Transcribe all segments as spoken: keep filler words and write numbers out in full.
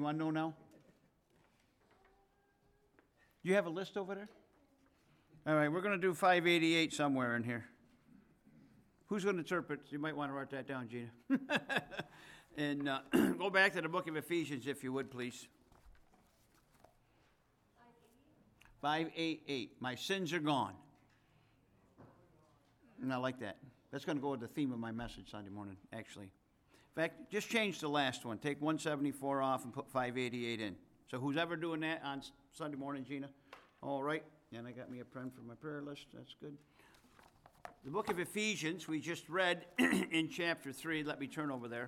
want to know now? Do you have a list over there? All right, we're going to do five eighty-eight somewhere in here. Who's going to interpret? You might want to write that down, Gina. And uh, go back to the book of Ephesians, if you would, please. five eighty-eight. My sins are gone. And I like that. That's going to go with the theme of my message Sunday morning, actually. In fact, just change the last one. Take one seventy-four off and put five eighty-eight in. So who's ever doing that on Sunday morning, Gina? All right. And I got me a pen for my prayer list. That's good. The book of Ephesians, we just read in chapter three. Let me turn over there.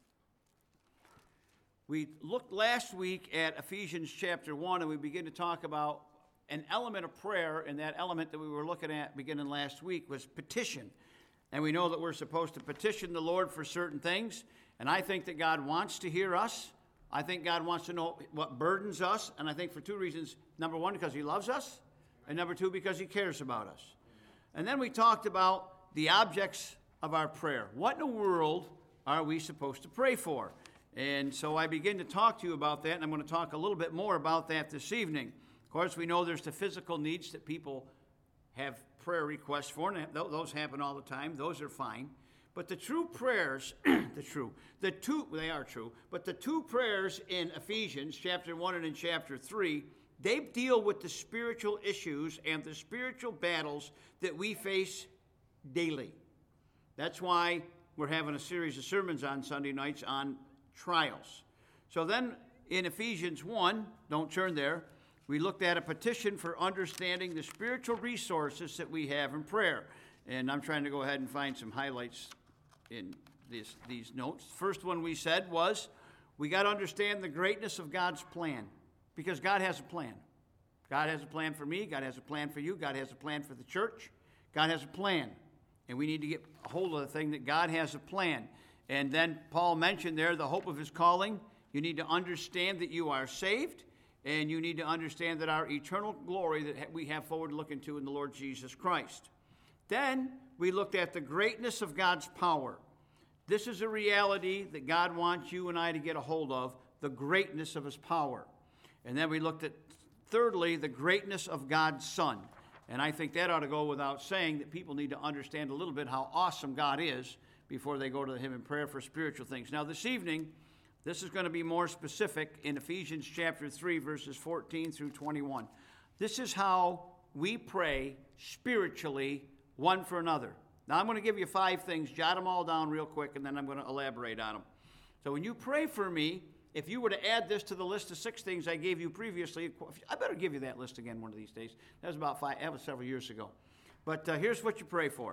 We looked last week at Ephesians chapter one, and we begin to talk about an element of prayer, and that element that we were looking at beginning last week was petition. And we know that we're supposed to petition the Lord for certain things, and I think that God wants to hear us. I think God wants to know what burdens us, and I think for two reasons. Number one, because he loves us, and number two, because he cares about us. And then we talked about the objects of our prayer. What in the world are we supposed to pray for? And so I begin to talk to you about that, and I'm going to talk a little bit more about that this evening. Of course, we know there's the physical needs that people have prayer requests for, and those happen all the time. Those are fine. But the true prayers, the true, the two, they are true, but the two prayers in Ephesians, chapter one and in chapter three, they deal with the spiritual issues and the spiritual battles that we face daily. That's why we're having a series of sermons on Sunday nights on trials. So then in Ephesians one, don't turn there, we looked at a petition for understanding the spiritual resources that we have in prayer. And I'm trying to go ahead and find some highlights in this, these notes. First one we said was, we got to understand the greatness of God's plan, because God has a plan. God has a plan for me. God has a plan for you. God has a plan for the church. God has a plan. And we need to get a hold of the thing that God has a plan. And then Paul mentioned there the hope of his calling. You need to understand that you are saved, and you need to understand that our eternal glory that we have forward looking to in the Lord Jesus Christ. Then we looked at the greatness of God's power. This is a reality that God wants you and I to get a hold of, the greatness of his power. And then we looked at, thirdly, the greatness of God's Son. And I think that ought to go without saying that people need to understand a little bit how awesome God is before they go to him in prayer for spiritual things. Now, this evening, this is going to be more specific in Ephesians chapter three, verses fourteen through twenty-one. This is how we pray spiritually one for another. Now, I'm going to give you five things. Jot them all down real quick, and then I'm going to elaborate on them. So when you pray for me, if you were to add this to the list of six things I gave you previously, I better give you that list again one of these days. That was about five, that was several years ago. But uh, here's what you pray for.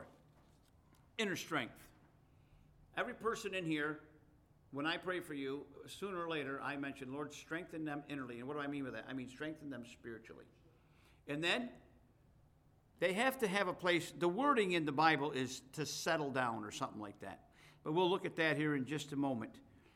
Inner strength. Every person in here, when I pray for you, sooner or later, I mention, Lord, strengthen them innerly. And what do I mean by that? I mean strengthen them spiritually. And then they have to have a place. The wording in the Bible is to settle down or something like that. But we'll look at that here in just a moment.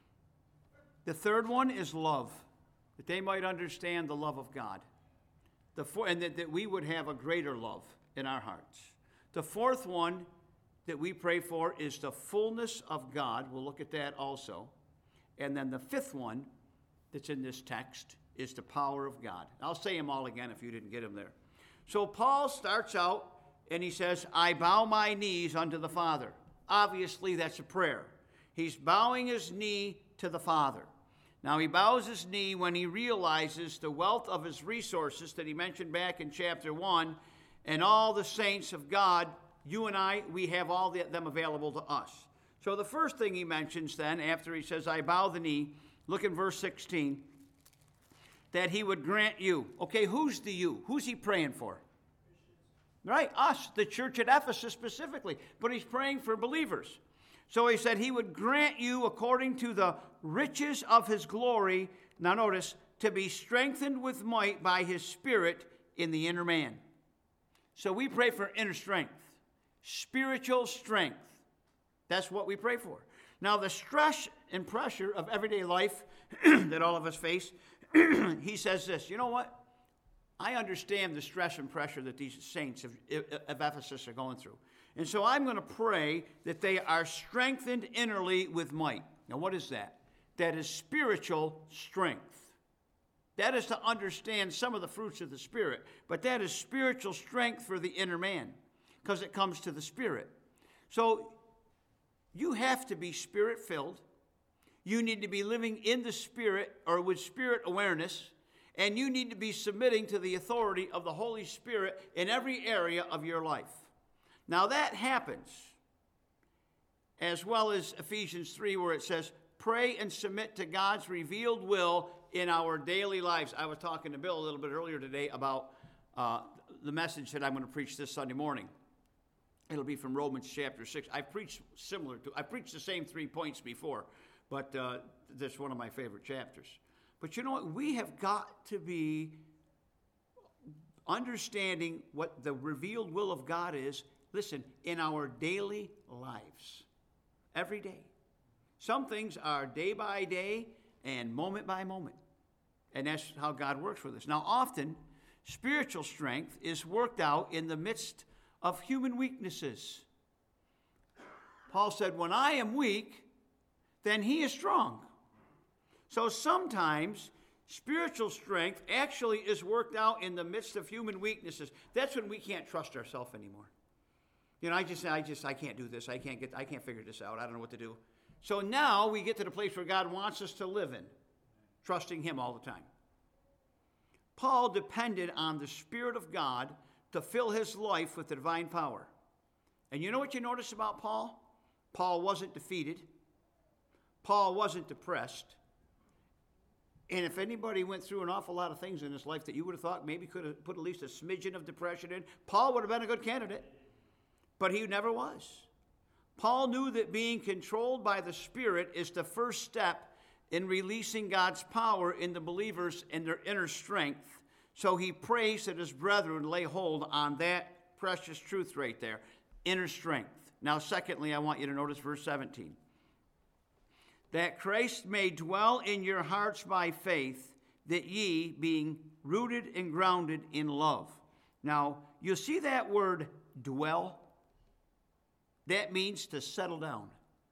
The third one is love, that they might understand the love of God. The four, and that, that we would have a greater love in our hearts. The fourth one that we pray for is the fullness of God. We'll look at that also. And then the fifth one that's in this text is the power of God. I'll say them all again if you didn't get them there. So Paul starts out and he says, I bow my knees unto the Father. Obviously, that's a prayer. He's bowing his knee to the Father. Now, he bows his knee when he realizes the wealth of his resources that he mentioned back in chapter one, and all the saints of God, you and I, we have all the, them available to us. So the first thing he mentions then, after he says, I bow the knee, look in verse sixteen, that he would grant you. Okay, who's the you? Who's he praying for? Right, us, the church at Ephesus specifically. But he's praying for believers. So he said he would grant you according to the riches of his glory, now notice, to be strengthened with might by his Spirit in the inner man. So we pray for inner strength, spiritual strength. That's what we pray for. Now the stress and pressure of everyday life that all of us face, he says this, you know what? I understand the stress and pressure that these saints of, of Ephesus are going through. And so I'm going to pray that they are strengthened innerly with might. Now, what is that? that is spiritual strength. That is to understand some of the fruits of the Spirit, but that is spiritual strength for the inner man, because it comes to the Spirit. So you have to be Spirit-filled. You need to be living in the Spirit or with Spirit awareness, and you need to be submitting to the authority of the Holy Spirit in every area of your life. Now that happens, as well as Ephesians three, where it says, pray and submit to God's revealed will in our daily lives. I was talking to Bill a little bit earlier today about uh, the message that I'm going to preach this Sunday morning. It'll be from Romans chapter six. I've preached similar to, I preached the same three points before, but uh, this is one of my favorite chapters. But you know what? We have got to be understanding what the revealed will of God is, listen, in our daily lives, every day. Some things are day by day and moment by moment. And that's how God works with us. Now, often, spiritual strength is worked out in the midst of human weaknesses. Paul said, when I am weak, then he is strong. So sometimes spiritual strength actually is worked out in the midst of human weaknesses. That's when we can't trust ourselves anymore. You know, I just, I just, I can't do this. I can't get, I can't figure this out. I don't know what to do. So now we get to the place where God wants us to live in, trusting him all the time. Paul depended on the Spirit of God to fill his life with the divine power. And you know what you notice about Paul? Paul wasn't defeated. Paul wasn't depressed. And if anybody went through an awful lot of things in his life that you would have thought maybe could have put at least a smidgen of depression in, Paul would have been a good candidate. But he never was. Paul knew that being controlled by the Spirit is the first step in releasing God's power in the believers and their inner strength. So he prays that his brethren lay hold on that precious truth right there, inner strength. Now, secondly, I want you to notice verse seventeen. That Christ may dwell in your hearts by faith, that ye, being rooted and grounded in love. Now, you see that word dwell? That means to settle down.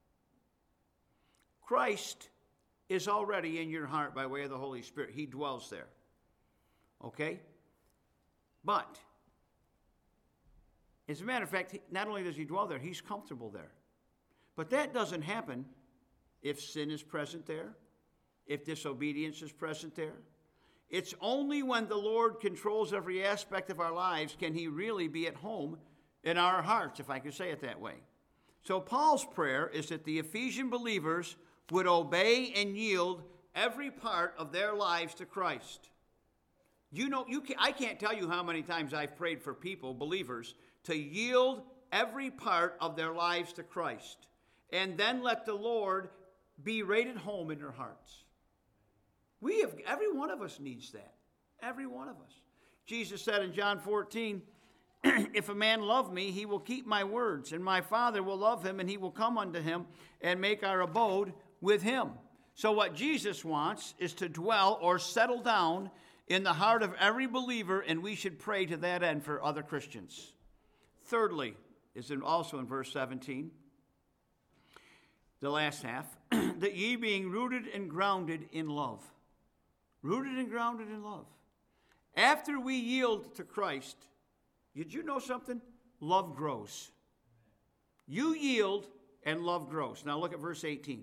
Christ is already in your heart by way of the Holy Spirit. He dwells there. Okay? But, as a matter of fact, not only does he dwell there, he's comfortable there. But that doesn't happen if sin is present there, if disobedience is present there. It's only when the Lord controls every aspect of our lives can he really be at home in our hearts, if I could say it that way. So Paul's prayer is that the Ephesian believers would obey and yield every part of their lives to Christ. You know, you can, I can't tell you how many times I've prayed for people, believers, to yield every part of their lives to Christ, and then let the Lord be right at home in their hearts. We have, every one of us needs that. Every one of us. Jesus said in John fourteen, if a man love me, he will keep my words, and my Father will love him, and he will come unto him and make our abode with him. So what Jesus wants is to dwell or settle down in the heart of every believer, and we should pray to that end for other Christians. Thirdly, is in, also in verse seventeen, the last half, that ye being rooted and grounded in love. Rooted and grounded in love. After we yield to Christ, did you know something? Love grows. You yield and love grows. Now look at verse eighteen.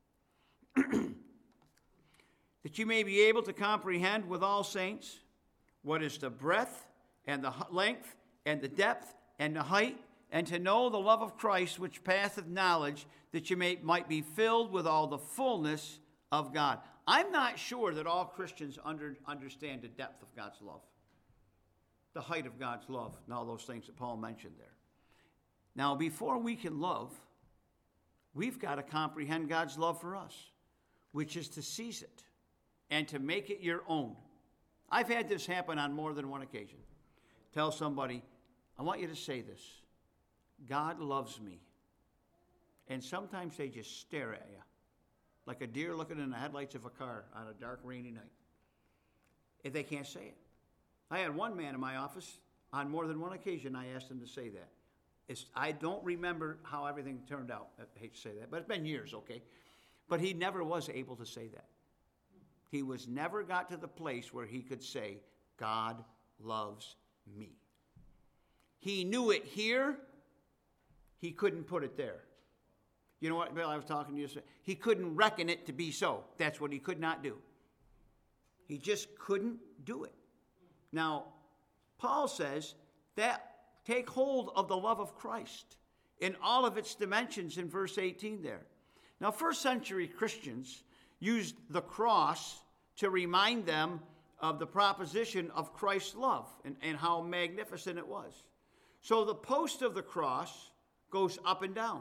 That you may be able to comprehend with all saints what is the breadth and the length and the depth and the height, and to know the love of Christ which passeth knowledge, that you may, might be filled with all the fullness of God. I'm not sure that all Christians under, understand the depth of God's love, the height of God's love, and all those things that Paul mentioned there. Now, before we can love, we've got to comprehend God's love for us, which is to seize it and to make it your own. I've had this happen on more than one occasion. Tell somebody, I want you to say this: God loves me. And sometimes they just stare at you like a deer looking in the headlights of a car on a dark, rainy night. If they can't say it. I had one man in my office, on more than one occasion, I asked him to say that. It's, I don't remember how everything turned out. I hate to say that, but it's been years, okay? But he never was able to say that. He was never got to the place where he could say, God loves me. He knew it here. He couldn't put it there. You know what, Bill, I was talking to you. He couldn't reckon it to be so. That's what he could not do. He just couldn't do it. Now, Paul says that take hold of the love of Christ in all of its dimensions in verse eighteen there. Now, first century Christians used the cross to remind them of the proposition of Christ's love and, and how magnificent it was. So the post of the cross goes up and down,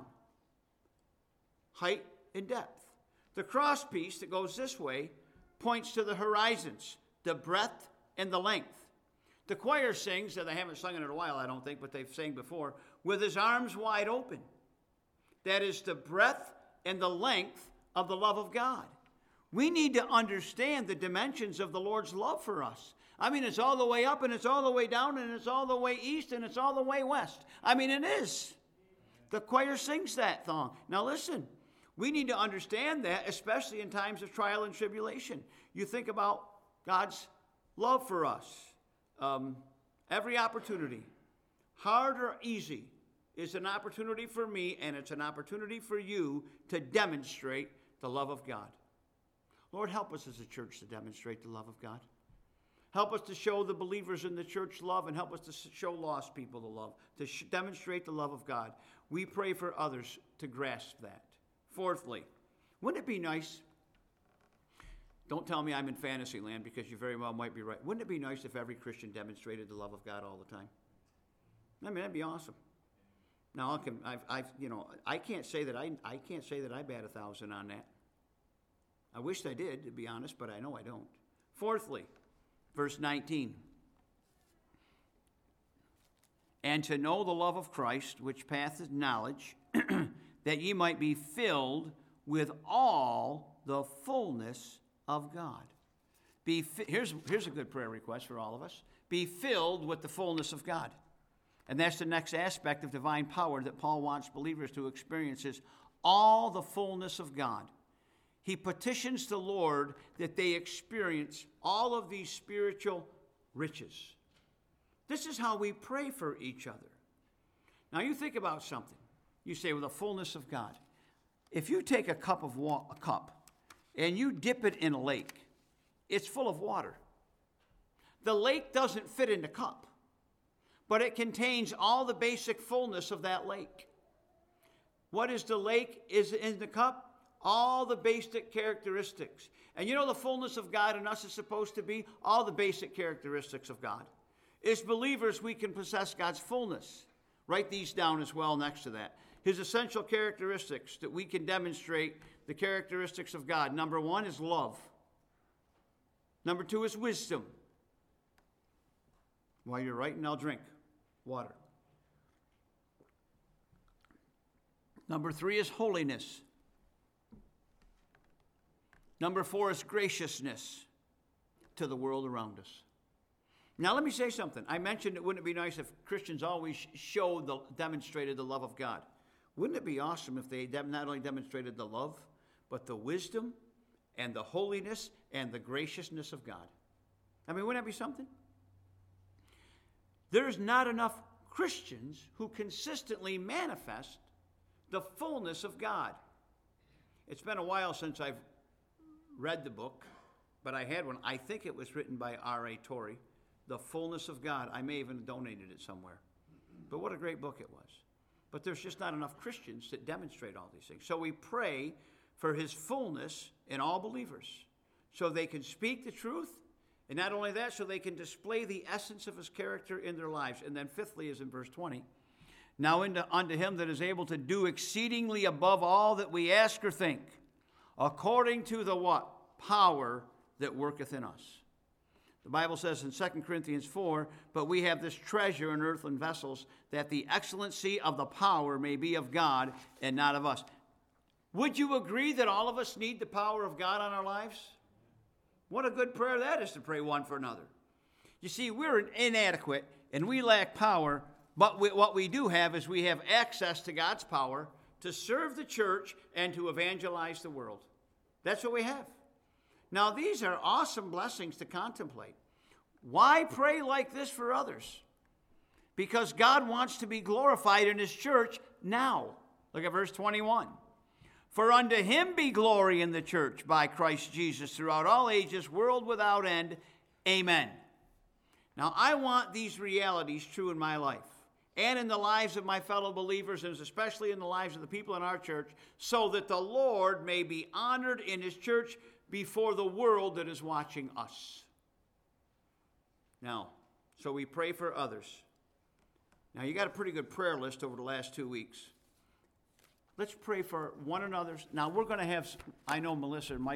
height and depth. The cross piece that goes this way points to the horizons, the breadth and the length. The choir sings, and they haven't sung in it a while, I don't think, but they've sang before, with his arms wide open. That is the breadth and the length of the love of God. We need to understand the dimensions of the Lord's love for us. I mean, it's all the way up, and it's all the way down, and it's all the way east, and it's all the way west. I mean, it is. The choir sings that song. Now listen, we need to understand that, especially in times of trial and tribulation. You think about God's love for us. Um, every opportunity, hard or easy, is an opportunity for me, and it's an opportunity for you to demonstrate the love of God. Lord, help us as a church to demonstrate the love of God. Help us to show the believers in the church love, and help us to show lost people the love, to sh- demonstrate the love of God. We pray for others to grasp that. Fourthly, wouldn't it be nice? Don't tell me I'm in fantasy land, because you very well might be right. Wouldn't it be nice if every Christian demonstrated the love of God all the time? I mean, that'd be awesome. Now, I can, I've, I've, you know, I can't say that I, I can't say that I bat a thousand on that. I wish I did, to be honest, but I know I don't. Fourthly, verse nineteen. And to know the love of Christ, which passeth knowledge, that ye might be filled with all the fullness of God. Be fi- here's, here's a good prayer request for all of us. Be filled with the fullness of God. And that's the next aspect of divine power that Paul wants believers to experience, is all the fullness of God. He petitions the Lord that they experience all of these spiritual riches. This is how we pray for each other. Now you think about something. You say, with the fullness of God. If you take a cup of wa- a cup and you dip it in a lake, it's full of water. The lake doesn't fit in the cup, but it contains all the basic fullness of that lake. What is the lake is in the cup? All the basic characteristics. And you know the fullness of God in us is supposed to be? All the basic characteristics of God. As believers, we can possess God's fullness. Write these down as well next to that. His essential characteristics that we can demonstrate the characteristics of God. Number one is love. Number two is wisdom. While you're writing, I'll drink water. Number three is holiness. Number four is graciousness to the world around us. Now let me say something. I mentioned it wouldn't it be nice if Christians always showed, the, demonstrated the love of God. Wouldn't it be awesome if they not only demonstrated the love, but the wisdom and the holiness and the graciousness of God? I mean, wouldn't that be something? There's not enough Christians who consistently manifest the fullness of God. It's been a while since I've read the book, but I had one. I think it was written by R A Torrey, The Fullness of God. I may even have donated it somewhere. But what a great book it was. But there's just not enough Christians that demonstrate all these things. So we pray for his fullness in all believers, so they can speak the truth, and not only that, so they can display the essence of his character in their lives. And then fifthly is in verse twenty. Now into, unto him that is able to do exceedingly above all that we ask or think, according to the what? Power that worketh in us. The Bible says in Second Corinthians four, but we have this treasure in earthen vessels, that the excellency of the power may be of God and not of us. Would you agree that all of us need the power of God on our lives? What a good prayer that is, to pray one for another. You see, we're inadequate and we lack power, but we, what we do have is we have access to God's power to serve the church and to evangelize the world. That's what we have. Now, these are awesome blessings to contemplate. Why pray like this for others? Because God wants to be glorified in his church now. Look at verse twenty-one. For unto him be glory in the church by Christ Jesus throughout all ages, world without end. Amen. Now, I want these realities true in my life and in the lives of my fellow believers, and especially in the lives of the people in our church, so that the Lord may be honored in his church before the world that is watching us. Now, so we pray for others. Now, you got a pretty good prayer list over the last two weeks. Let's pray for one another's. Now, we're going to have, I know Melissa and Mike.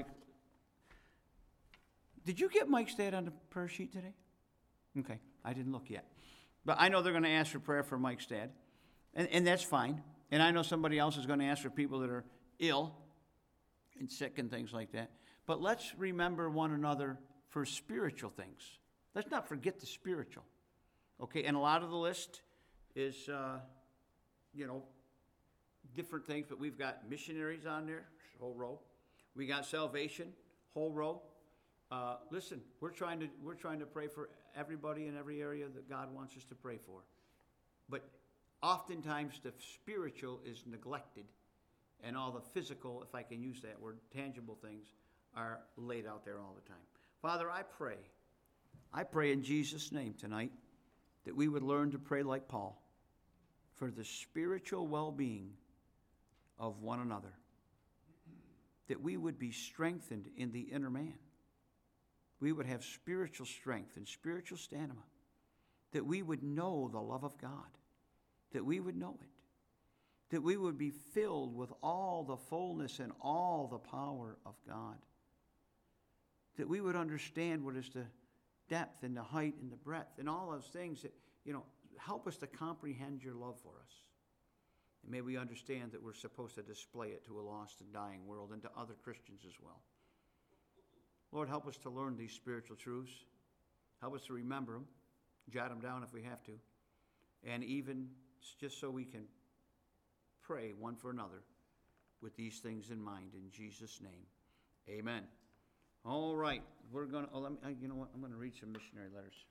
Did you get Mike's dad on the prayer sheet today? Okay, I didn't look yet. But I know they're going to ask for prayer for Mike's dad. And, and that's fine. And I know somebody else is going to ask for people that are ill and sick and things like that. But let's remember one another for spiritual things. Let's not forget the spiritual. Okay, and a lot of the list is, uh, you know, different things, but we've got missionaries on there, whole row. We got salvation, whole row. Uh, listen, we're trying to we're trying to pray for everybody in every area that God wants us to pray for. But oftentimes the spiritual is neglected, and all the physical, if I can use that word, tangible things are laid out there all the time. Father, I pray, I pray in Jesus' name tonight that we would learn to pray like Paul for the spiritual well-being of one another, that we would be strengthened in the inner man. We would have spiritual strength and spiritual stamina, that we would know the love of God, that we would know it, that we would be filled with all the fullness and all the power of God, that we would understand what is the depth and the height and the breadth and all those things that, you know, help us to comprehend your love for us. And may we understand that we're supposed to display it to a lost and dying world and to other Christians as well. Lord, help us to learn these spiritual truths. Help us to remember them, jot them down if we have to, and even just so we can pray one for another with these things in mind. In Jesus' name, amen. All right, we're going to, oh, let me, you know what, I'm going to read some missionary letters.